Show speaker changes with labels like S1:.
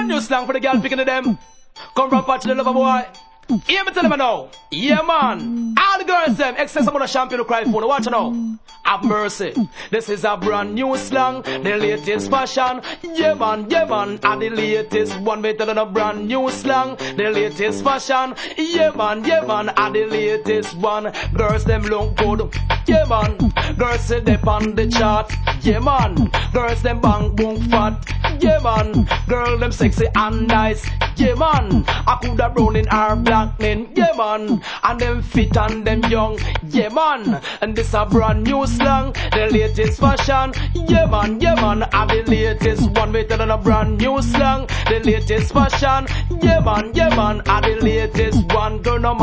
S1: brand new slang for the girl picking to them. Come from patch the lover boy. Hear me tell them now. Yeah, man. All the girls them, excess amount of champion who cry for. Watch it now. Have mercy. This is a brand new slang, the latest fashion. Yeah, man, and the latest one better than a brand new slang, the latest fashion. Yeah, man, and the latest one. Girls them look good. Yeah, man. Girls say they on the chart. Yeah, man. Girls them bang boom fat. Yeah, man. Girl them sexy and nice. Yeah, man. I coulda brown in our black men. Yeah, man. And them fit and them young. Yeah, man. And this a brand new slang, the latest fashion. Yeah, man, and the latest one better than a brand new slang, the latest fashion. Yeah, man, and the latest one. Girl, no